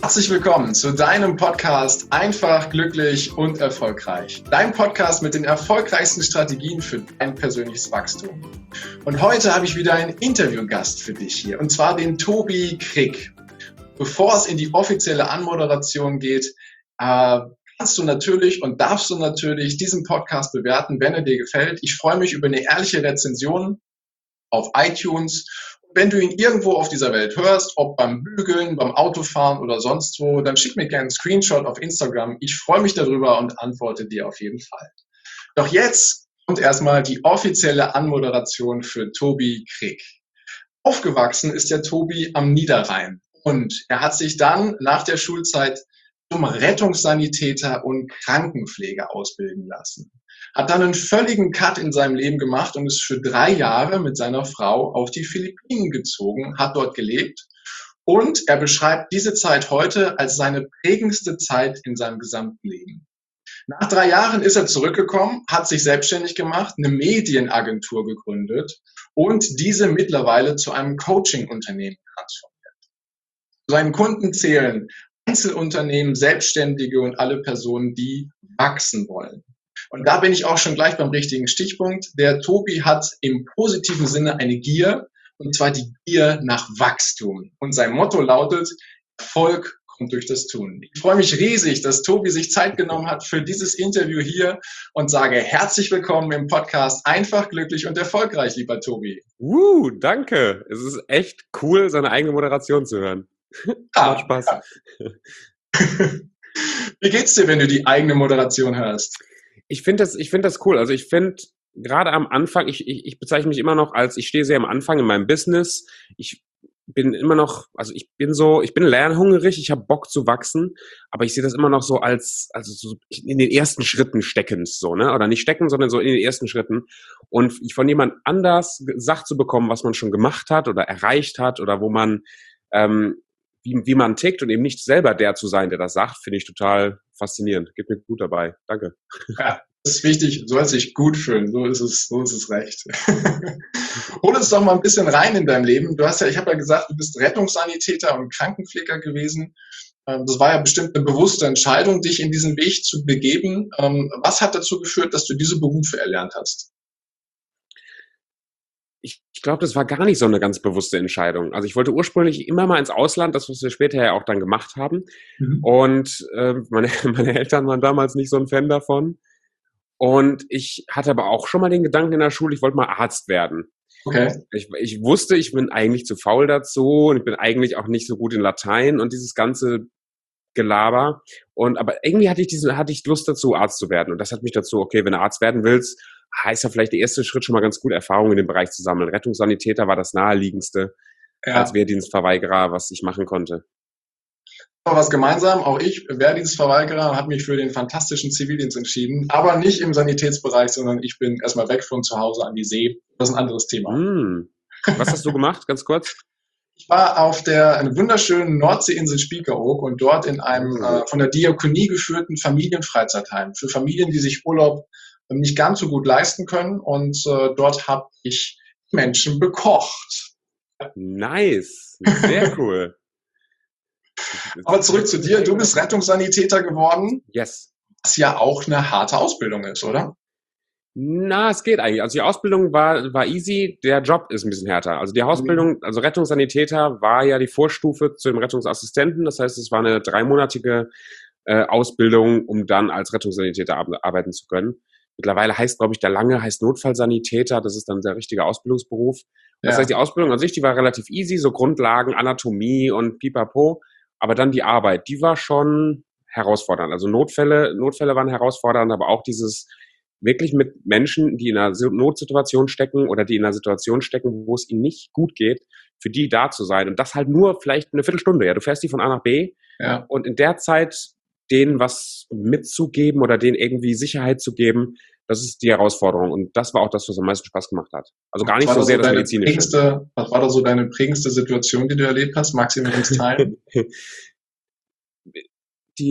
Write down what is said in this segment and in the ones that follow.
Herzlich willkommen zu deinem Podcast Einfach, glücklich und erfolgreich. Dein Podcast mit den erfolgreichsten Strategien für dein persönliches Wachstum. Und heute habe ich wieder einen Interviewgast für dich hier, und zwar den Tobi Krick. Bevor es in die offizielle Anmoderation geht, kannst du natürlich und darfst du natürlich diesen Podcast bewerten, wenn er dir gefällt. Ich freue mich über eine ehrliche Rezension auf iTunes. Wenn du ihn irgendwo auf dieser Welt hörst, ob beim Bügeln, beim Autofahren oder sonst wo, dann schick mir gerne einen Screenshot auf Instagram. Ich freue mich darüber und antworte dir auf jeden Fall. Doch jetzt kommt erstmal die offizielle Anmoderation für Tobi Krick. Aufgewachsen ist der Tobi am Niederrhein und er hat sich dann nach der Schulzeit zum Rettungssanitäter und Krankenpfleger ausbilden lassen. Hat dann einen völligen Cut in seinem Leben gemacht und ist für 3 Jahre mit seiner Frau auf die Philippinen gezogen, hat dort gelebt und er beschreibt diese Zeit heute als seine prägendste Zeit in seinem gesamten Leben. Nach 3 Jahren ist er zurückgekommen, hat sich selbstständig gemacht, eine Medienagentur gegründet und diese mittlerweile zu einem Coaching-Unternehmen transformiert. Zu seinen Kunden zählen Einzelunternehmen, Selbstständige und alle Personen, die wachsen wollen. Und da bin ich auch schon gleich beim richtigen Stichpunkt. Der Tobi hat im positiven Sinne eine Gier, und zwar die Gier nach Wachstum. Und sein Motto lautet, Erfolg kommt durch das Tun. Ich freue mich riesig, dass Tobi sich Zeit genommen hat für dieses Interview hier und sage herzlich willkommen im Podcast Einfach, glücklich und erfolgreich, lieber Tobi. Danke. Es ist echt cool, seine eigene Moderation zu hören. Macht Spaß. Ja. Wie geht's dir, wenn du die eigene Moderation hörst? Ich finde das cool. Also ich finde gerade am Anfang, ich bezeichne mich immer noch als, ich stehe sehr am Anfang in meinem Business. Ich bin immer noch, also ich bin lernhungrig, ich habe Bock zu wachsen, aber ich sehe das immer noch so als, also so in den ersten Schritten steckend, so, ne? Oder nicht stecken, sondern so in den ersten Schritten. Und von jemand anders gesagt zu bekommen, was man schon gemacht hat oder erreicht hat oder wo man, wie man tickt und eben nicht selber der zu sein, der das sagt, finde ich total faszinierend. Geht mir gut dabei. Danke. Ja, das ist wichtig. Du sollst dich gut fühlen. So ist es recht. Hol uns doch mal ein bisschen rein in dein Leben. Ich habe ja gesagt, du bist Rettungssanitäter und Krankenpfleger gewesen. Das war ja bestimmt eine bewusste Entscheidung, dich in diesen Weg zu begeben. Was hat dazu geführt, dass du diese Berufe erlernt hast? Ich glaube, das war gar nicht so eine ganz bewusste Entscheidung. Also ich wollte ursprünglich immer mal ins Ausland, das, was wir später ja auch dann gemacht haben. Mhm. Und meine Eltern waren damals nicht so ein Fan davon. Und ich hatte aber auch schon mal den Gedanken in der Schule, ich wollte mal Arzt werden. Okay. Ich wusste, ich bin eigentlich zu faul dazu und ich bin eigentlich auch nicht so gut in Latein und dieses ganze Gelaber. Aber irgendwie hatte ich Lust dazu, Arzt zu werden. Und das hat mich dazu, okay, wenn du Arzt werden willst, heißt ja vielleicht der erste Schritt schon mal ganz gut, Erfahrung in dem Bereich zu sammeln. Rettungssanitäter war das naheliegendste als Wehrdienstverweigerer, was ich machen konnte. Aber was gemeinsam, auch ich, Wehrdienstverweigerer, habe mich für den fantastischen Zivildienst entschieden, aber nicht im Sanitätsbereich, sondern ich bin erstmal weg von zu Hause an die See. Das ist ein anderes Thema. Was hast du gemacht, ganz kurz? Ich war auf der wunderschönen Nordseeinsel Spiekeroog und dort in einem von der Diakonie geführten Familienfreizeitheim für Familien, die sich Urlaub nicht ganz so gut leisten können. Und dort habe ich Menschen bekocht. Nice, sehr cool. Aber zurück zu dir. Du bist Rettungssanitäter geworden. Yes. Was ja auch eine harte Ausbildung ist, oder? Na, es geht eigentlich. Also die Ausbildung war easy, der Job ist ein bisschen härter. Also die Ausbildung, also Rettungssanitäter war ja die Vorstufe zu dem Rettungsassistenten. Das heißt, es war eine 3-monatige Ausbildung, um dann als Rettungssanitäter arbeiten zu können. Mittlerweile heißt Notfallsanitäter. Das ist dann der richtige Ausbildungsberuf. Das heißt, die Ausbildung an sich, die war relativ easy, so Grundlagen, Anatomie und Pipapo. Aber dann die Arbeit, die war schon herausfordernd. Also Notfälle waren herausfordernd, aber auch dieses wirklich mit Menschen, die in einer Notsituation stecken oder die in einer Situation stecken, wo es ihnen nicht gut geht, für die da zu sein. Und das halt nur vielleicht eine Viertelstunde. Ja, du fährst die von A nach B und in der Zeit denen was mitzugeben oder denen irgendwie Sicherheit zu geben, das ist die Herausforderung. Und das war auch das, was am meisten Spaß gemacht hat. Also gar nicht so sehr das Medizinische. Was war da so deine prägendste Situation, die du erlebt hast? Magst du mir das teilen?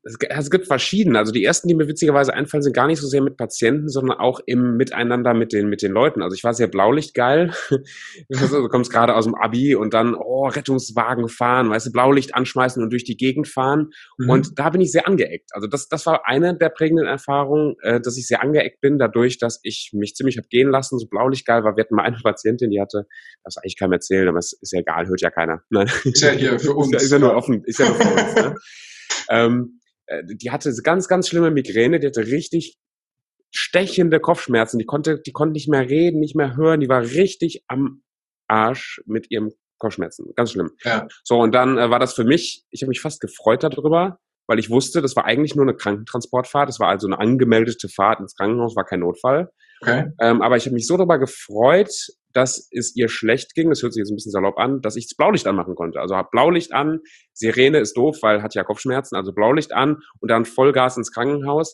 Es gibt verschiedene. Also die ersten, die mir witzigerweise einfallen, sind gar nicht so sehr mit Patienten, sondern auch im Miteinander mit den Leuten. Also ich war sehr blaulichtgeil. Du kommst gerade aus dem Abi und dann, Rettungswagen fahren, weißt du, Blaulicht anschmeißen und durch die Gegend fahren. Und da bin ich sehr angeeckt. Also das war eine der prägenden Erfahrungen, dass ich sehr angeeckt bin, dadurch, dass ich mich ziemlich hab gehen lassen, so blaulichtgeil war. Wir hatten mal eine Patientin, die hatte, das eigentlich keinem erzählen, aber es ist ja egal, hört ja keiner. Nein. Ist ja hier für uns. Ist ja nur offen, ist ja nur für uns. Ne? Die hatte ganz, ganz schlimme Migräne, die hatte richtig stechende Kopfschmerzen, die konnte nicht mehr reden, nicht mehr hören, die war richtig am Arsch mit ihrem Kopfschmerzen, ganz schlimm. Ja. So, und dann war das für mich, ich habe mich fast gefreut darüber, weil ich wusste, das war eigentlich nur eine Krankentransportfahrt, das war also eine angemeldete Fahrt ins Krankenhaus, war kein Notfall. Okay. Aber ich habe mich so darüber gefreut, dass es ihr schlecht ging, das hört sich jetzt ein bisschen salopp an, dass ich das Blaulicht anmachen konnte. Also hab Blaulicht an, Sirene ist doof, weil hat ja Kopfschmerzen, also Blaulicht an und dann Vollgas ins Krankenhaus.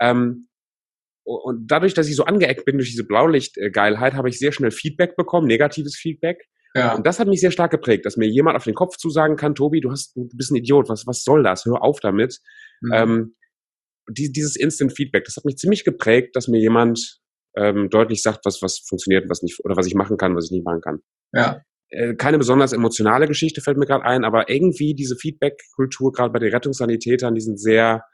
Und dadurch, dass ich so angeeckt bin durch diese Blaulichtgeilheit, habe ich sehr schnell Feedback bekommen, negatives Feedback. Ja. Und das hat mich sehr stark geprägt, dass mir jemand auf den Kopf zusagen kann, Tobi, du bist ein Idiot, was soll das? Hör auf damit. Dieses Instant Feedback, das hat mich ziemlich geprägt, dass mir jemand deutlich sagt, was funktioniert, was nicht, oder was ich machen kann, was ich nicht machen kann. Ja. Keine besonders emotionale Geschichte fällt mir gerade ein, aber irgendwie diese Feedback-Kultur, gerade bei den Rettungssanitätern, die sind sehr,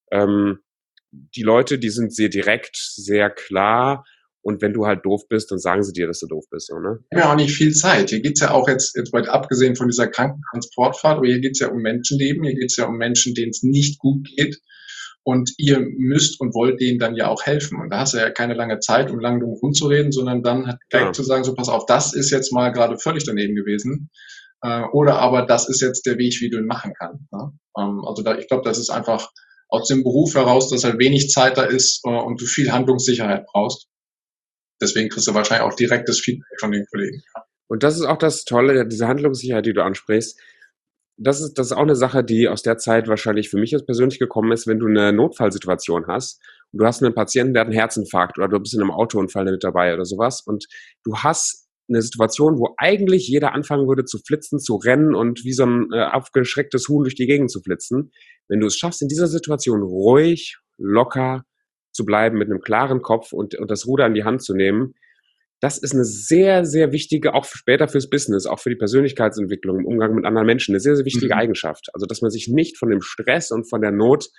die Leute, die sind sehr direkt, sehr klar. Und wenn du halt doof bist, dann sagen sie dir, dass du doof bist. So, ne? Ja, auch nicht viel Zeit. Hier geht's ja auch jetzt weit abgesehen von dieser Krankentransportfahrt, aber hier geht's ja um Menschenleben, hier geht's ja um Menschen, denen es nicht gut geht. Und ihr müsst und wollt denen dann ja auch helfen. Und da hast du ja keine lange Zeit, um lang drum rumzureden, sondern dann direkt zu sagen, so pass auf, das ist jetzt mal gerade völlig daneben gewesen. Oder aber das ist jetzt der Weg, wie du ihn machen kannst. Ne? Also ich glaube, das ist einfach aus dem Beruf heraus, dass halt wenig Zeit da ist und du viel Handlungssicherheit brauchst. Deswegen kriegst du wahrscheinlich auch direktes Feedback von den Kollegen. Und das ist auch das Tolle, diese Handlungssicherheit, die du ansprichst. Das ist auch eine Sache, die aus der Zeit wahrscheinlich für mich jetzt persönlich gekommen ist, wenn du eine Notfallsituation hast und du hast einen Patienten, der hat einen Herzinfarkt oder du bist in einem Autounfall mit dabei oder sowas und du hast eine Situation, wo eigentlich jeder anfangen würde zu flitzen, zu rennen und wie so ein aufgeschrecktes Huhn durch die Gegend zu flitzen. Wenn du es schaffst, in dieser Situation ruhig, locker zu bleiben, mit einem klaren Kopf und das Ruder in die Hand zu nehmen, das ist eine sehr, sehr wichtige, auch später fürs Business, auch für die Persönlichkeitsentwicklung, im Umgang mit anderen Menschen, eine sehr, sehr wichtige Eigenschaft. Also, dass man sich nicht von dem Stress und von der Not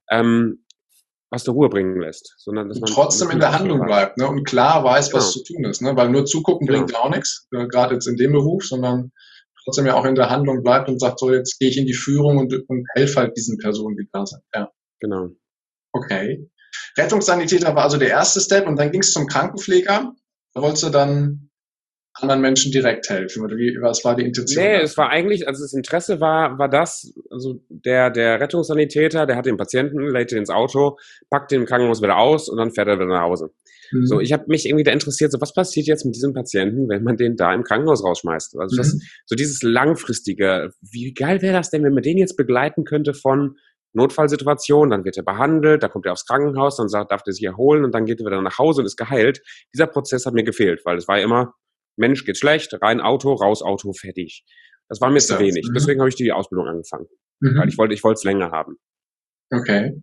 aus der Ruhe bringen lässt, sondern dass man trotzdem in der Handlung bleibt, ne, und klar weiß, was zu tun ist, ne, weil nur zugucken bringt ja auch nichts, gerade jetzt in dem Beruf, sondern trotzdem ja auch in der Handlung bleibt und sagt, so jetzt gehe ich in die Führung und helfe halt diesen Personen, die da sind. Ja. Genau. Okay. Rettungssanitäter war also der erste Step und dann ging es zum Krankenpfleger. Da wolltest du dann anderen Menschen direkt helfen? Oder was war die Intention? Nee, es war eigentlich, also das Interesse war das, also der Rettungssanitäter, der hat den Patienten, lädt ihn ins Auto, packt den im Krankenhaus wieder aus und dann fährt er wieder nach Hause. So, ich habe mich irgendwie da interessiert, so was passiert jetzt mit diesem Patienten, wenn man den da im Krankenhaus rausschmeißt? Also so dieses langfristige, wie geil wäre das denn, wenn man den jetzt begleiten könnte von Notfallsituation, dann wird er behandelt, dann kommt er aufs Krankenhaus, dann darf er sich erholen und dann geht er wieder nach Hause und ist geheilt. Dieser Prozess hat mir gefehlt, weil es war immer, Mensch, geht schlecht, rein Auto, raus Auto, fertig. Das war mir zu wenig. Deswegen habe ich die Ausbildung angefangen, weil ich wollte es länger haben. Okay.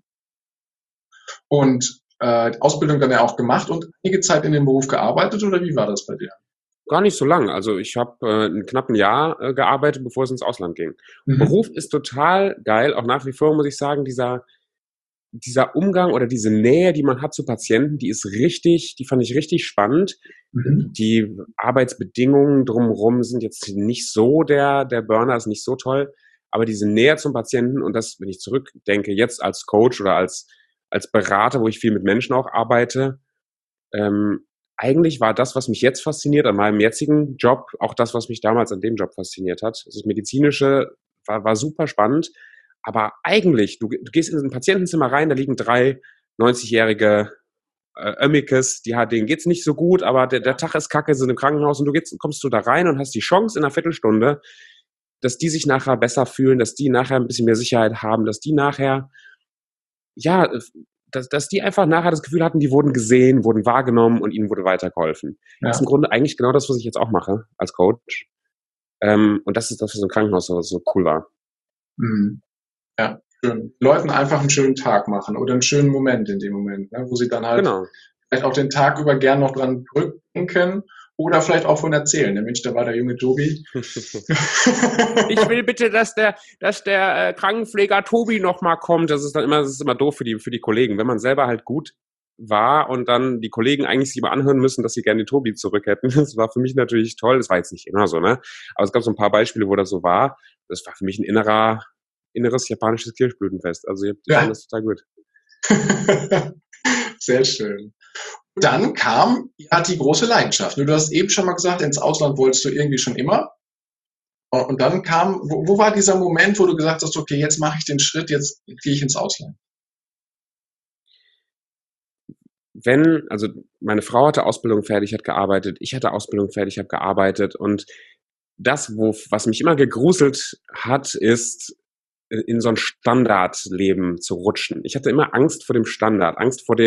Und Ausbildung dann ja auch gemacht und einige Zeit in dem Beruf gearbeitet oder wie war das bei dir? Gar nicht so lang. Also ich habe ein knappen Jahr gearbeitet, bevor es ins Ausland ging. Beruf ist total geil, auch nach wie vor muss ich sagen, dieser Umgang oder diese Nähe, die man hat zu Patienten, die fand ich richtig spannend. Die Arbeitsbedingungen drumherum sind jetzt nicht so, der Burner ist nicht so toll, aber diese Nähe zum Patienten und das, wenn ich zurückdenke, jetzt als Coach oder als Berater, wo ich viel mit Menschen auch arbeite, eigentlich war das, was mich jetzt fasziniert an meinem jetzigen Job, auch das, was mich damals an dem Job fasziniert hat. Also das Medizinische war super spannend, aber eigentlich, du gehst in ein Patientenzimmer rein, da liegen 3 90-jährige Ömmikes, denen geht's nicht so gut, aber der Tag ist kacke, sind im Krankenhaus und kommst du da rein und hast die Chance in einer Viertelstunde, dass die sich nachher besser fühlen, dass die nachher ein bisschen mehr Sicherheit haben, dass die nachher, ja, dass die einfach nachher das Gefühl hatten, die wurden gesehen, wurden wahrgenommen und ihnen wurde weitergeholfen. Ja. Das ist im Grunde eigentlich genau das, was ich jetzt auch mache als Coach. Und das ist das, was im Krankenhaus so cool war. Ja. Schön. Leuten einfach einen schönen Tag machen oder einen schönen Moment in dem Moment, ne, wo sie dann halt Genau. vielleicht auch den Tag über gern noch dran zurückdenken oder vielleicht auch von erzählen. Der Mensch, da war der junge Tobi. Ich will bitte, dass der Krankenpfleger Tobi noch mal kommt. Das ist immer doof für die Kollegen, wenn man selber halt gut war und dann die Kollegen eigentlich sich immer anhören müssen, dass sie gerne den Tobi zurück hätten. Das war für mich natürlich toll. Das war jetzt nicht immer so, ne? Aber es gab so ein paar Beispiele, wo das so war. Das war für mich ein inneres japanisches Kirschblütenfest. Also ich fand das total gut. Sehr schön. Dann kam ja die große Leidenschaft. Du hast eben schon mal gesagt, ins Ausland wolltest du irgendwie schon immer. Und dann kam, wo war dieser Moment, wo du gesagt hast, okay, jetzt mache ich den Schritt, jetzt gehe ich ins Ausland? Also meine Frau hatte Ausbildung fertig, hat gearbeitet, ich hatte Ausbildung fertig, habe gearbeitet und was mich immer gegruselt hat, ist in so ein Standardleben zu rutschen. Ich hatte immer Angst vor dem Standard, Angst vor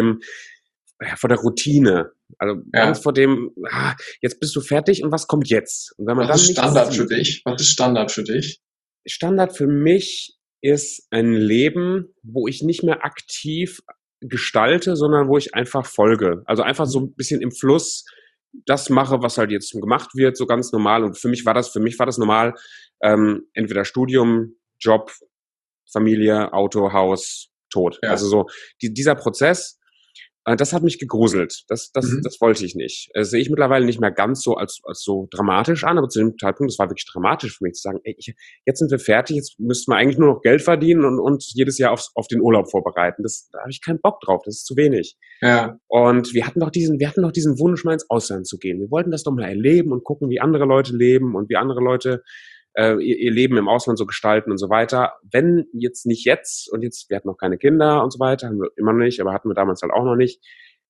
der Routine, also Angst vor dem, jetzt bist du fertig und was kommt jetzt? Und wenn man Was ist Standard für dich? Was ist Standard für dich? Standard für mich ist ein Leben, wo ich nicht mehr aktiv gestalte, sondern wo ich einfach folge. Also einfach so ein bisschen im Fluss das mache, was halt jetzt gemacht wird, so ganz normal. Und für mich war das normal, entweder Studium, Job, Familie, Auto, Haus, Tod. Ja. Also so dieser Prozess, das hat mich gegruselt. Das wollte ich nicht. Das sehe ich mittlerweile nicht mehr ganz so als so dramatisch an, aber zu dem Zeitpunkt, das war wirklich dramatisch für mich zu sagen, ey, jetzt sind wir fertig, jetzt müssten wir eigentlich nur noch Geld verdienen und jedes Jahr auf den Urlaub vorbereiten. Da habe ich keinen Bock drauf, das ist zu wenig. Ja. Und wir hatten doch diesen Wunsch, mal ins Ausland zu gehen. Wir wollten das doch mal erleben und gucken, wie andere Leute leben und wie andere Leute ihr Leben im Ausland so gestalten und so weiter. Wenn jetzt nicht jetzt, und jetzt, wir hatten noch keine Kinder und so weiter, haben wir immer noch nicht, aber hatten wir damals halt auch noch nicht.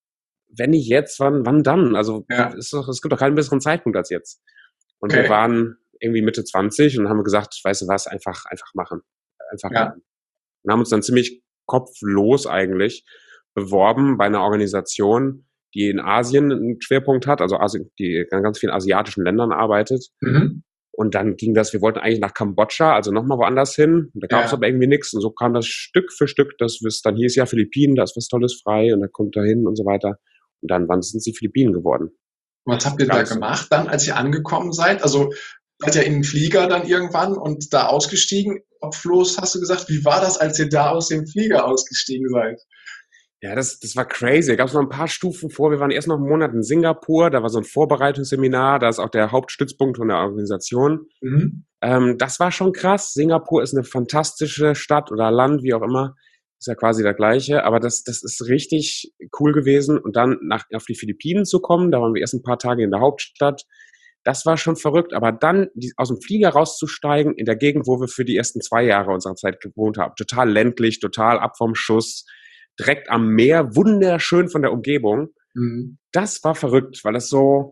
Wenn nicht jetzt, wann dann? Also es gibt doch keinen besseren Zeitpunkt als jetzt. Und wir waren irgendwie Mitte 20 und haben gesagt, weißt du was, einfach machen. Einfach machen. Und haben uns dann ziemlich kopflos eigentlich beworben bei einer Organisation, die in Asien einen Schwerpunkt hat, also die in ganz vielen asiatischen Ländern arbeitet. Mhm. Und dann ging das, wir wollten eigentlich nach Kambodscha, also nochmal woanders hin. Und da gab es aber irgendwie nichts. Und so kam das Stück für Stück, dann hieß ja Philippinen, da ist was Tolles frei und da kommt da hin und so weiter. Und dann sind es die Philippinen geworden. Was habt ihr da gemacht dann, als ihr angekommen seid? Also seid ihr in den Flieger dann irgendwann und da ausgestiegen? Kopflos hast du gesagt, wie war das, als ihr da aus dem Flieger ausgestiegen seid? Ja, das war crazy. Da gab es noch ein paar Stufen vor. Wir waren erst noch einen Monat in Singapur. Da war so ein Vorbereitungsseminar. Da ist auch der Hauptstützpunkt von der Organisation. Mhm. Das war schon krass. Singapur ist eine fantastische Stadt oder Land, wie auch immer. Ist ja quasi der gleiche. Aber das ist richtig cool gewesen. Und dann auf die Philippinen zu kommen, da waren wir erst ein paar Tage in der Hauptstadt. Das war schon verrückt. Aber dann aus dem Flieger rauszusteigen in der Gegend, wo wir für die ersten 2 Jahre unserer Zeit gewohnt haben. Total ländlich, total ab vom Schuss. Direkt am Meer, wunderschön von der Umgebung. Mhm. Das war verrückt, weil das so,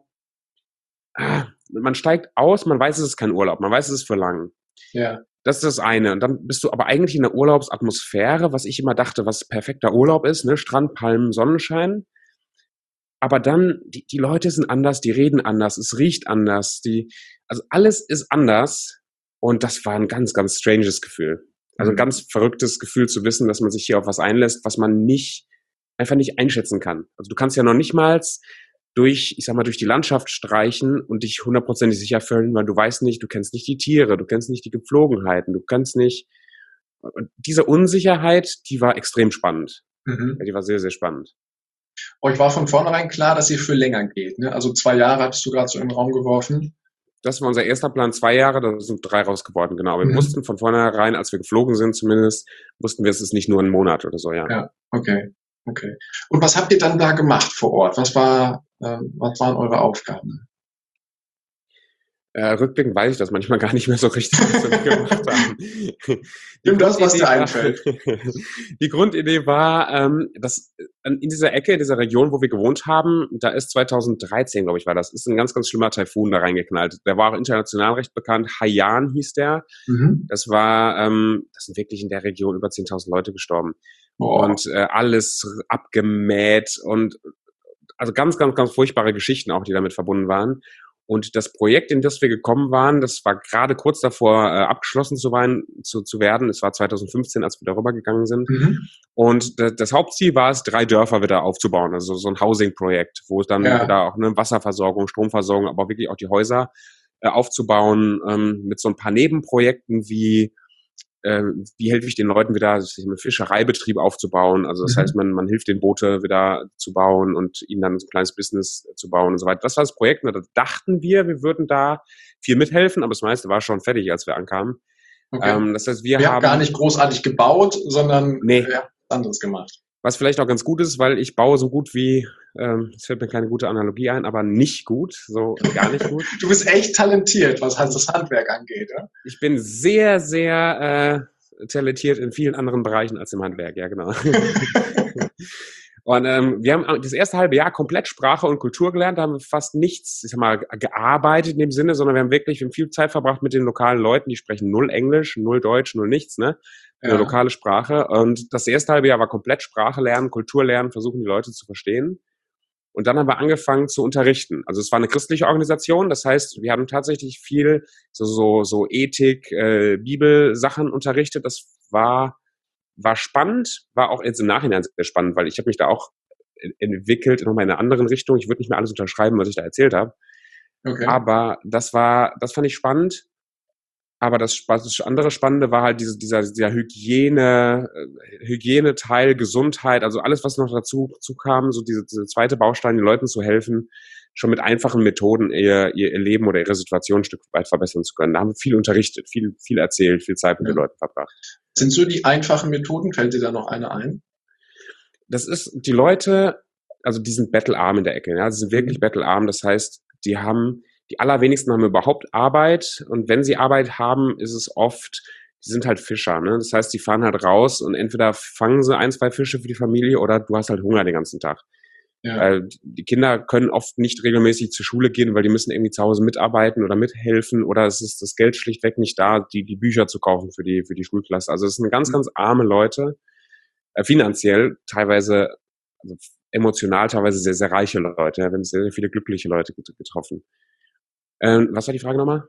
man steigt aus, man weiß, es ist kein Urlaub, man weiß, es ist für lang. Ja. Das ist das eine. Und dann bist du aber eigentlich in der Urlaubsatmosphäre, was ich immer dachte, was perfekter Urlaub ist, ne? Strand, Palmen, Sonnenschein. Aber dann, die Leute sind anders, die reden anders, es riecht anders, also alles ist anders. Und das war ein ganz, ganz stranges Gefühl. Also ein ganz verrücktes Gefühl zu wissen, dass man sich hier auf was einlässt, was man einfach nicht einschätzen kann. Also du kannst ja noch nicht mal durch die Landschaft streichen und dich 100% sicher fühlen, weil du weißt nicht, du kennst nicht die Tiere, du kennst nicht die Gepflogenheiten, du kennst nicht, und diese Unsicherheit, die war extrem spannend. Mhm. Die war sehr, sehr spannend. Euch war von vornherein klar, dass ihr für länger geht, ne? Also 2 Jahre hattest du gerade so in den Raum geworfen. Das war unser erster Plan, 2 Jahre, da sind 3 raus geworden, genau. Wir wussten von vornherein, als wir geflogen sind zumindest, wussten wir, es ist nicht nur ein Monat oder so, ja. Ja, okay. Und was habt ihr dann da gemacht vor Ort? Was waren eure Aufgaben? Rückblickend weiß ich das manchmal gar nicht mehr so richtig, was wir gemacht haben. Nimm das, was dir einfällt. Die Grundidee war, dass in dieser Ecke, dieser Region, wo wir gewohnt haben, da ist 2013, glaube ich, ist ein ganz, ganz schlimmer Taifun da reingeknallt. Der war auch international recht bekannt. Haiyan hieß der. Mhm. Das sind wirklich in der Region über 10.000 Leute gestorben. Oh. Und alles abgemäht und also ganz, ganz, ganz furchtbare Geschichten auch, die damit verbunden waren. Und das Projekt, in das wir gekommen waren, das war gerade kurz davor, abgeschlossen zu werden. Es war 2015, als wir darüber gegangen sind. Mhm. Und das Hauptziel war es, 3 Dörfer wieder aufzubauen. Also so ein Housing-Projekt, wo es dann wieder auch eine Wasserversorgung, Stromversorgung, aber wirklich auch die Häuser aufzubauen, mit so ein paar Nebenprojekten wie helfe ich den Leuten wieder, einen Fischereibetrieb aufzubauen. Also das heißt, man hilft den Boote wieder zu bauen und ihnen dann so ein kleines Business zu bauen und so weiter. Das war das Projekt. Und da dachten wir würden da viel mithelfen, aber das meiste war schon fertig, als wir ankamen. Okay. Das heißt, Wir haben gar nicht großartig gebaut, sondern nee, was anderes gemacht. Was vielleicht auch ganz gut ist, weil ich baue so gut wie, es fällt mir keine gute Analogie ein, aber nicht gut, so gar nicht gut. Du bist echt talentiert, was halt das Handwerk angeht, ja? Ich bin sehr, sehr talentiert in vielen anderen Bereichen als im Handwerk, ja genau. Und wir haben das erste halbe Jahr komplett Sprache und Kultur gelernt, da haben wir fast nichts, ich sag mal, gearbeitet in dem Sinne, sondern wir haben viel Zeit verbracht mit den lokalen Leuten, die sprechen null Englisch, null Deutsch, null nichts, ne? Eine lokale Sprache. Und das erste halbe Jahr war komplett Sprache lernen, Kultur lernen, versuchen die Leute zu verstehen. Und dann haben wir angefangen zu unterrichten. Also es war eine christliche Organisation, das heißt, wir haben tatsächlich viel so Ethik, Bibelsachen unterrichtet. Das war spannend, war auch jetzt im Nachhinein sehr spannend, weil ich habe mich da auch entwickelt, nochmal in einer anderen Richtung. Ich würde nicht mehr alles unterschreiben, was ich da erzählt habe. Okay. Aber das fand ich spannend. Aber das andere Spannende war halt dieser Hygiene-Teil, Gesundheit, also alles, was noch dazu kam, so diese zweite Baustein, den Leuten zu helfen, schon mit einfachen Methoden ihr Leben oder ihre Situation ein Stück weit verbessern zu können. Da haben wir viel unterrichtet, viel erzählt, viel Zeit mit den Leuten verbracht. Sind so die einfachen Methoden? Fällt dir da noch eine ein? Das ist, die Leute, also die sind bettelarm in der Ecke, ja, sie sind wirklich bettelarm, das heißt, die allerwenigsten haben überhaupt Arbeit und wenn sie Arbeit haben, ist es oft, die sind halt Fischer, ne? Das heißt, die fahren halt raus und entweder fangen sie 1, 2 Fische für die Familie oder du hast halt Hunger den ganzen Tag. Ja. Die Kinder können oft nicht regelmäßig zur Schule gehen, weil die müssen irgendwie zu Hause mitarbeiten oder mithelfen oder es ist das Geld schlichtweg nicht da, die Bücher zu kaufen für die Schulklasse. Also es sind ganz, ganz arme Leute, finanziell teilweise, also emotional teilweise sehr, sehr reiche Leute. Wir haben sehr, sehr viele glückliche Leute getroffen. Was war die Frage nochmal?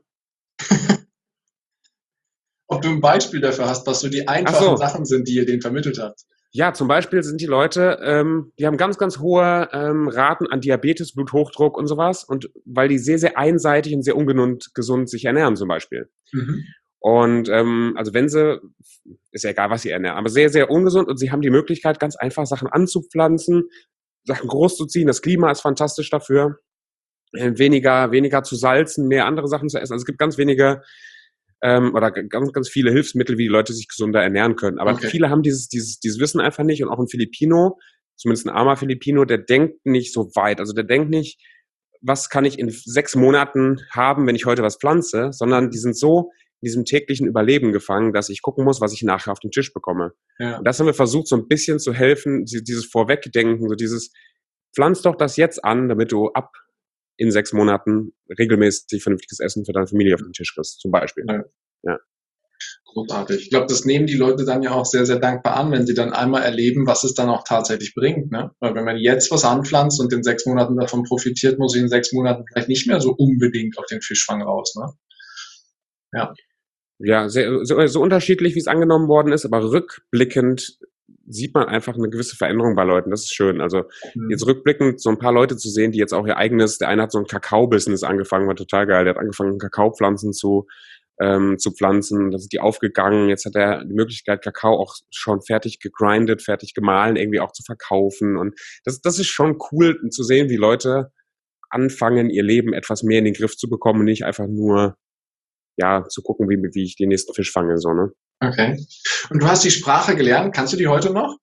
Ob du ein Beispiel dafür hast, was so die einfachen Sachen sind, die ihr denen vermittelt habt. Ja, zum Beispiel sind die Leute, die haben ganz, ganz hohe Raten an Diabetes, Bluthochdruck und sowas. Und weil die sehr, sehr einseitig und sehr gesund sich ernähren zum Beispiel. Und also wenn sie, ist ja egal, was sie ernähren, aber sehr, sehr ungesund und sie haben die Möglichkeit, ganz einfach Sachen anzupflanzen, Sachen großzuziehen. Das Klima ist fantastisch dafür. Weniger zu salzen, mehr andere Sachen zu essen. Also es gibt ganz wenige oder ganz, ganz viele Hilfsmittel, wie die Leute sich gesunder ernähren können. Aber viele haben dieses Wissen einfach nicht und auch ein Filipino, zumindest ein armer Filipino, der denkt nicht so weit. Also der denkt nicht, was kann ich in 6 Monaten haben, wenn ich heute was pflanze, sondern die sind so in diesem täglichen Überleben gefangen, dass ich gucken muss, was ich nachher auf den Tisch bekomme. Ja. Und das haben wir versucht, so ein bisschen zu helfen, dieses Vorwegdenken, so dieses, pflanz doch das jetzt an, damit du in 6 Monaten regelmäßig vernünftiges Essen für deine Familie auf den Tisch kriegst, zum Beispiel. Ja. Großartig. Ich glaube, das nehmen die Leute dann ja auch sehr, sehr dankbar an, wenn sie dann einmal erleben, was es dann auch tatsächlich bringt. Ne? Weil wenn man jetzt was anpflanzt und in 6 Monaten davon profitiert, muss ich in 6 Monaten vielleicht nicht mehr so unbedingt auf den Fischfang raus. Ne? Ja. Ja, so unterschiedlich, wie es angenommen worden ist, aber rückblickend sieht man einfach eine gewisse Veränderung bei Leuten. Das ist schön. Also jetzt rückblickend so ein paar Leute zu sehen, die jetzt auch ihr eigenes, der eine hat so ein Kakao-Business angefangen, war total geil. Der hat angefangen, Kakaopflanzen zu pflanzen. Da sind die aufgegangen. Jetzt hat er die Möglichkeit, Kakao auch schon fertig gegrindet, fertig gemahlen, irgendwie auch zu verkaufen. Und das ist schon cool zu sehen, wie Leute anfangen, ihr Leben etwas mehr in den Griff zu bekommen und nicht einfach nur zu gucken, wie ich den nächsten Fisch fange, so, ne? Okay. Und du hast die Sprache gelernt. Kannst du die heute noch?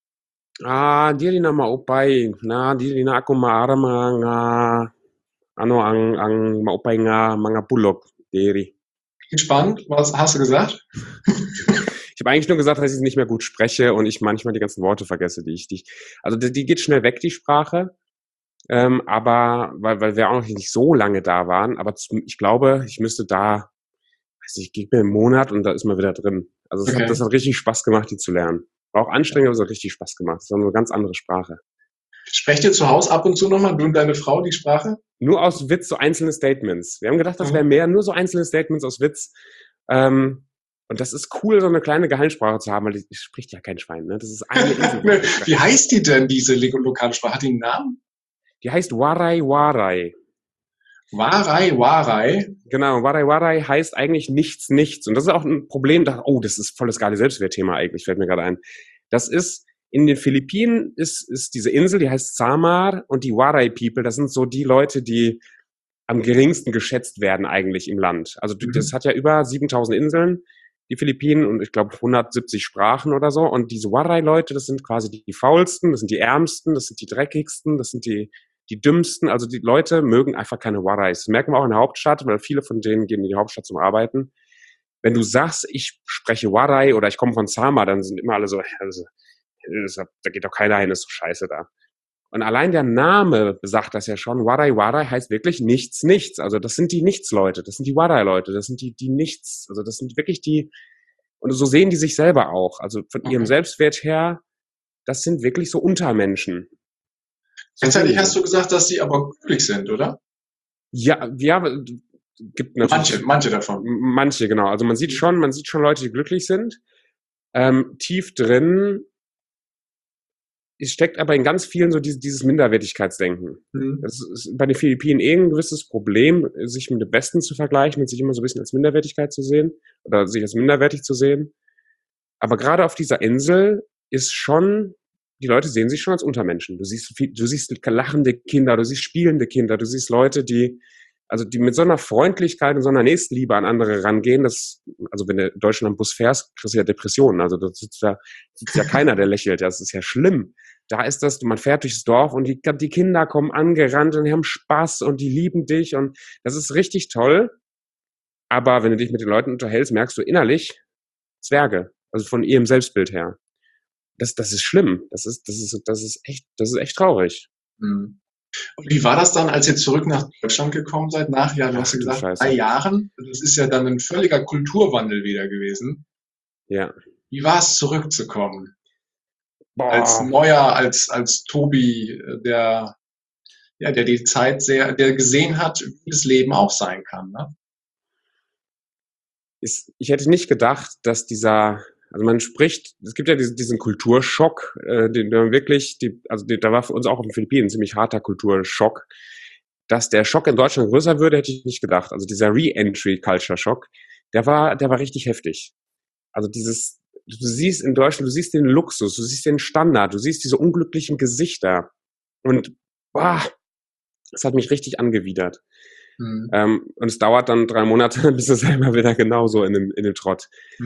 Dili na maupay. Dili na ako maarama nga ang maupay nga mga bulok, diri. Spannend. Was hast du gesagt? Ich habe eigentlich nur gesagt, dass ich nicht mehr gut spreche und ich manchmal die ganzen Worte vergesse, also die geht schnell weg, die Sprache. Aber, weil wir auch noch nicht so lange da waren, aber ich glaube, ich müsste ich gebe mir einen Monat und da ist man wieder drin. Also das hat richtig Spaß gemacht, die zu lernen. War auch anstrengend, aber es hat richtig Spaß gemacht. Das war eine ganz andere Sprache. Sprecht ihr zu Hause ab und zu nochmal, du und deine Frau, die Sprache? Nur aus Witz so einzelne Statements. Wir haben gedacht, das wäre mehr, nur so einzelne Statements aus Witz. Und das ist cool, so eine kleine Geheimsprache zu haben, weil die spricht ja kein Schwein, ne? Das ist eine Insel. Wie heißt die denn, diese lokale Sprache? Hat die einen Namen? Die heißt Waray Waray. Waray Waray? Genau, Waray Waray heißt eigentlich nichts, nichts. Und das ist auch ein Problem, das ist voll das geile Selbstwertthema eigentlich, fällt mir gerade ein. Das ist, in den Philippinen ist diese Insel, die heißt Samar, und die Waray People, das sind so die Leute, die am geringsten geschätzt werden eigentlich im Land. Also das hat ja über 7000 Inseln, die Philippinen, und ich glaube 170 Sprachen oder so. Und diese Waray-Leute, das sind quasi die faulsten, das sind die ärmsten, das sind die dreckigsten, das sind die dümmsten. Also die Leute mögen einfach keine Warays. Das merken wir auch in der Hauptstadt, weil viele von denen gehen in die Hauptstadt zum Arbeiten. Wenn du sagst, ich spreche Waray oder ich komme von Samar, dann sind immer alle so, da geht doch keiner hin, ist so scheiße da. Und allein der Name sagt das ja schon. Waray Waray heißt wirklich nichts, nichts. Also das sind die Nichts-Leute, das sind die Waray-Leute, das sind die Nichts. Also das sind wirklich die, und so sehen die sich selber auch. Also von ihrem Selbstwert her, das sind wirklich so Untermenschen. Gleichzeitig hast du gesagt, dass sie aber glücklich sind, oder? Ja, gibt natürlich manche davon. Manche, genau. Also man sieht schon Leute, die glücklich sind. Tief drin steckt aber in ganz vielen so dieses Minderwertigkeitsdenken. Das ist bei den Philippinen ein gewisses Problem, sich mit dem Westen zu vergleichen und sich immer so ein bisschen als Minderwertigkeit zu sehen oder sich als minderwertig zu sehen. Aber gerade auf dieser Insel ist schon, die Leute sehen sich schon als Untermenschen. Du siehst lachende Kinder, du siehst spielende Kinder, du siehst Leute, die mit so einer Freundlichkeit und so einer Nächstenliebe an andere rangehen, also wenn du in Deutschland am Bus fährst, kriegst du ja Depressionen. Also da sitzt ja keiner, der lächelt. Das ist ja schlimm. Da ist das, man fährt durchs Dorf und die Kinder kommen angerannt und die haben Spaß und die lieben dich und das ist richtig toll. Aber wenn du dich mit den Leuten unterhältst, merkst du innerlich Zwerge. Also von ihrem Selbstbild her. Das ist schlimm. Das ist echt traurig. Und wie war das dann, als ihr zurück nach Deutschland gekommen seid, du hast gesagt, 3 Jahren? Das ist ja dann ein völliger Kulturwandel wieder gewesen. Ja. Wie war es, zurückzukommen? Boah. Als Tobi, der die Zeit der gesehen hat, wie das Leben auch sein kann, ne? Ich hätte nicht gedacht, dass es gibt ja diesen Kulturschock, den man wirklich, da war für uns auch auf den Philippinen ein ziemlich harter Kulturschock. Dass der Schock in Deutschland größer würde, hätte ich nicht gedacht. Also dieser Re-Entry-Culture-Schock, der war richtig heftig. Also du siehst in Deutschland, du siehst den Luxus, du siehst den Standard, du siehst diese unglücklichen Gesichter. Und das hat mich richtig angewidert. Und es dauert dann 3 Monate, bis es selber wieder genauso in dem Trott.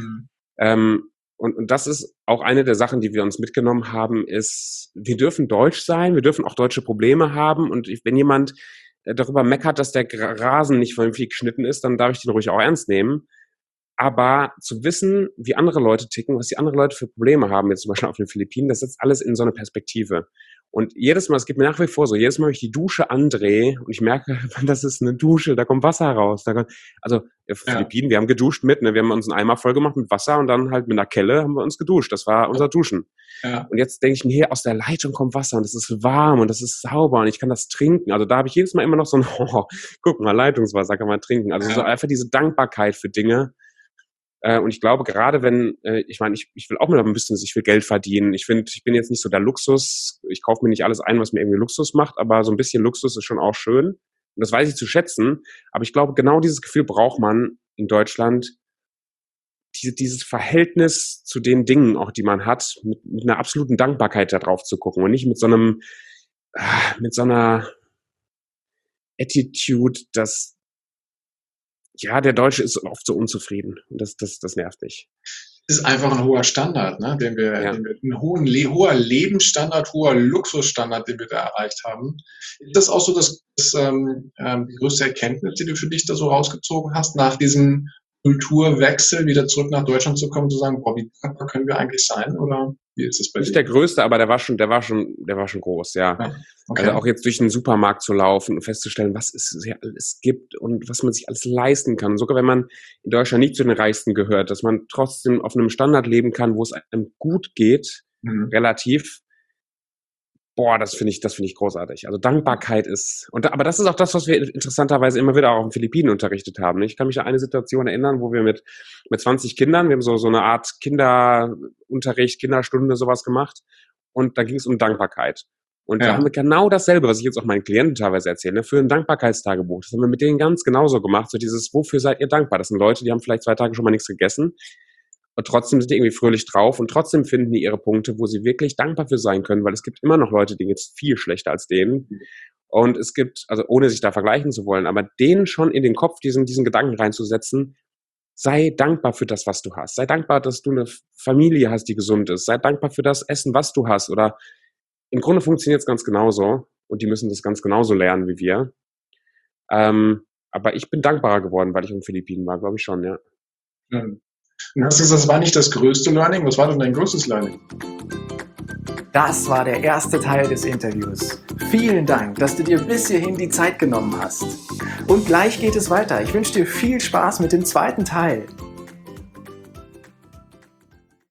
Und das ist auch eine der Sachen, die wir uns mitgenommen haben, ist, wir dürfen deutsch sein, wir dürfen auch deutsche Probleme haben. Und wenn jemand darüber meckert, dass der Rasen nicht vernünftig geschnitten ist, dann darf ich den ruhig auch ernst nehmen. Aber zu wissen, wie andere Leute ticken, was die anderen Leute für Probleme haben, jetzt zum Beispiel auf den Philippinen, das setzt alles in so eine Perspektive. Und jedes Mal, es geht mir nach wie vor so, jedes Mal, wenn ich die Dusche andrehe und ich merke, das ist eine Dusche, da kommt Wasser raus. Philippinen, wir haben geduscht wir haben uns einen Eimer voll gemacht mit Wasser und dann halt mit einer Kelle haben wir uns geduscht. Das war unser Duschen. Ja. Und jetzt denke ich mir, hier aus der Leitung kommt Wasser und es ist warm und es ist sauber und ich kann das trinken. Also da habe ich jedes Mal immer noch so ein, guck mal, Leitungswasser kann man trinken. Also so einfach diese Dankbarkeit für Dinge. Und ich glaube, gerade wenn, ich will auch mal ein bisschen, ich will Geld verdienen. Ich bin jetzt nicht so der Luxus. Ich kaufe mir nicht alles ein, was mir irgendwie Luxus macht, aber so ein bisschen Luxus ist schon auch schön. Und das weiß ich zu schätzen. Aber ich glaube, genau dieses Gefühl braucht man in Deutschland. Dieses Verhältnis zu den Dingen, auch die man hat, mit einer absoluten Dankbarkeit da drauf zu gucken und nicht mit so einer Attitude, dass der Deutsche ist oft so unzufrieden. Und das nervt mich. Das ist einfach ein hoher Standard, ne? Ein hoher Lebensstandard, hoher Luxusstandard, den wir da erreicht haben. Ist das auch so die größte Erkenntnis, die du für dich da so rausgezogen hast, nach diesem Kulturwechsel wieder zurück nach Deutschland zu kommen, zu sagen, wie dankbar können wir eigentlich sein? Oder wie ist es bei dir? Nicht der größte, aber der war schon groß, ja. Okay. Also auch jetzt durch den Supermarkt zu laufen und festzustellen, was es hier alles gibt und was man sich alles leisten kann. Und sogar wenn man in Deutschland nicht zu den Reichsten gehört, dass man trotzdem auf einem Standard leben kann, wo es einem gut geht, relativ. Boah, das finde ich großartig. Also Dankbarkeit ist, aber das ist auch das, was wir interessanterweise immer wieder auch auf den Philippinen unterrichtet haben. Ich kann mich an eine Situation erinnern, wo wir mit 20 Kindern, wir haben so eine Art Kinderunterricht, Kinderstunde, sowas gemacht. Und da ging es um Dankbarkeit. Und da haben wir genau dasselbe, was ich jetzt auch meinen Klienten teilweise erzähle, ne, für ein Dankbarkeitstagebuch. Das haben wir mit denen ganz genauso gemacht. So dieses, wofür seid ihr dankbar? Das sind Leute, die haben vielleicht 2 Tage schon mal nichts gegessen. Und trotzdem sind die irgendwie fröhlich drauf und trotzdem finden die ihre Punkte, wo sie wirklich dankbar für sein können, weil es gibt immer noch Leute, denen geht's viel schlechter als denen. Und es gibt, also ohne sich da vergleichen zu wollen, aber denen schon in den Kopf diesen Gedanken reinzusetzen, sei dankbar für das, was du hast. Sei dankbar, dass du eine Familie hast, die gesund ist. Sei dankbar für das Essen, was du hast. Oder im Grunde funktioniert es ganz genauso und die müssen das ganz genauso lernen wie wir. Aber ich bin dankbarer geworden, weil ich in den Philippinen war, glaube ich schon, ja. Und hast du gesagt, das war nicht das größte Learning? Was war denn dein größtes Learning? Das war der erste Teil des Interviews. Vielen Dank, dass du dir bis hierhin die Zeit genommen hast. Und gleich geht es weiter. Ich wünsche dir viel Spaß mit dem zweiten Teil.